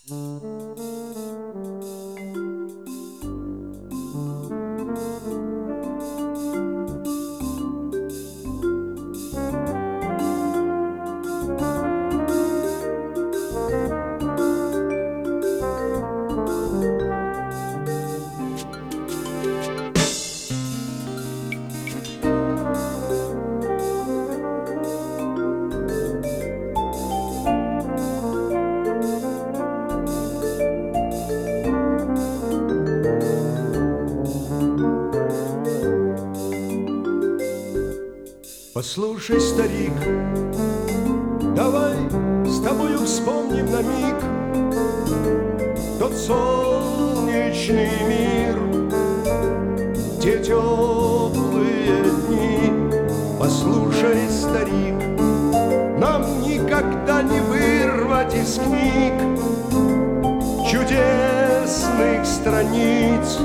Послушай, старик, давай с тобою вспомним на миг тот солнечный мир, те теплые дни. Послушай, старик, нам никогда не вырвать из книг чудесных страниц,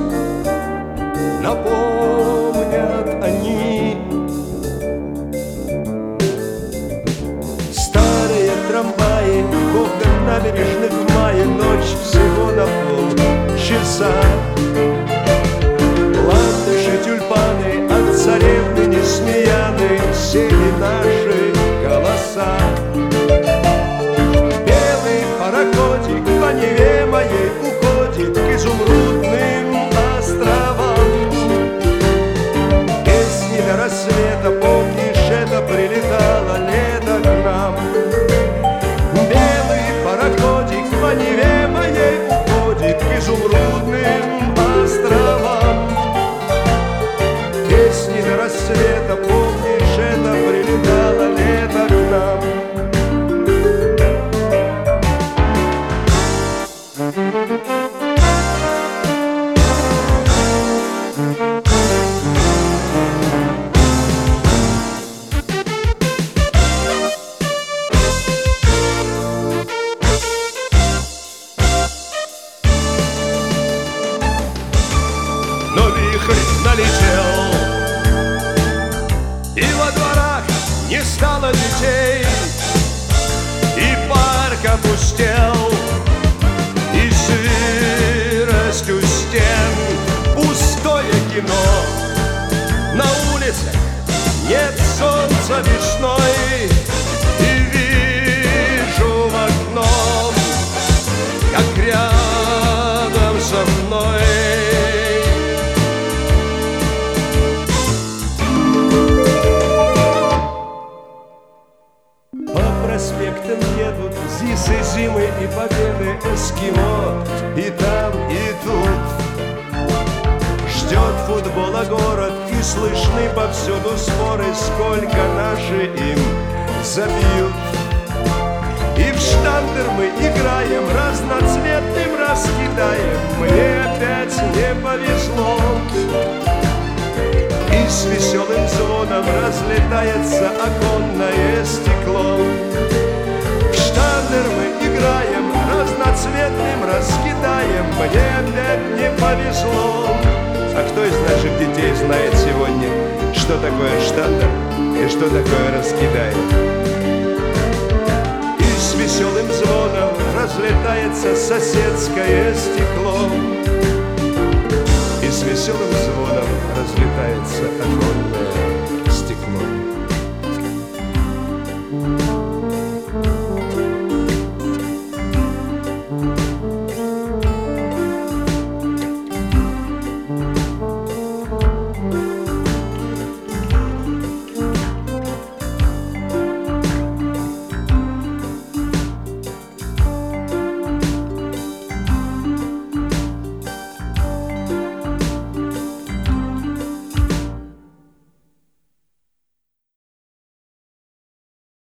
напомнят они. Трамваи, кухня набережных в мае, ночь всего на полчаса. Ландыши, тюльпаны, от царевны Несмеяны сели наши голоса. Белый пароходик по Неве моей уходит к изумрудным островам. Песни до рассвета, помнишь, это прилетало лето к нам. По Неве моей уходит к изумрудным островам. Песни до рассвета, помнишь, это прилетало лето к нам. Но вихрь налетел, и во дворах не стало детей, и парк опустел, и сыростью стен пустое кино. На улицах нет солнца весной, и вижу в окно, как рядом со мной проспектам едут ЗИСы, зимы и победы, эскимо и там, и тут. Ждет футбола город, и слышны повсюду споры, сколько наши им забьют. И в штандер мы играем, разноцветным раскидаем. Мне опять не повезло, и с веселым звоном разлетается оконное стекло. В штандер мы играем, разноцветным раскидаем. Мне опять не повезло. А кто из наших детей знает сегодня, что такое штандер и что такое раскидаем? И с веселым звоном разлетается соседское стекло. И с веселым звоном разлетается оконное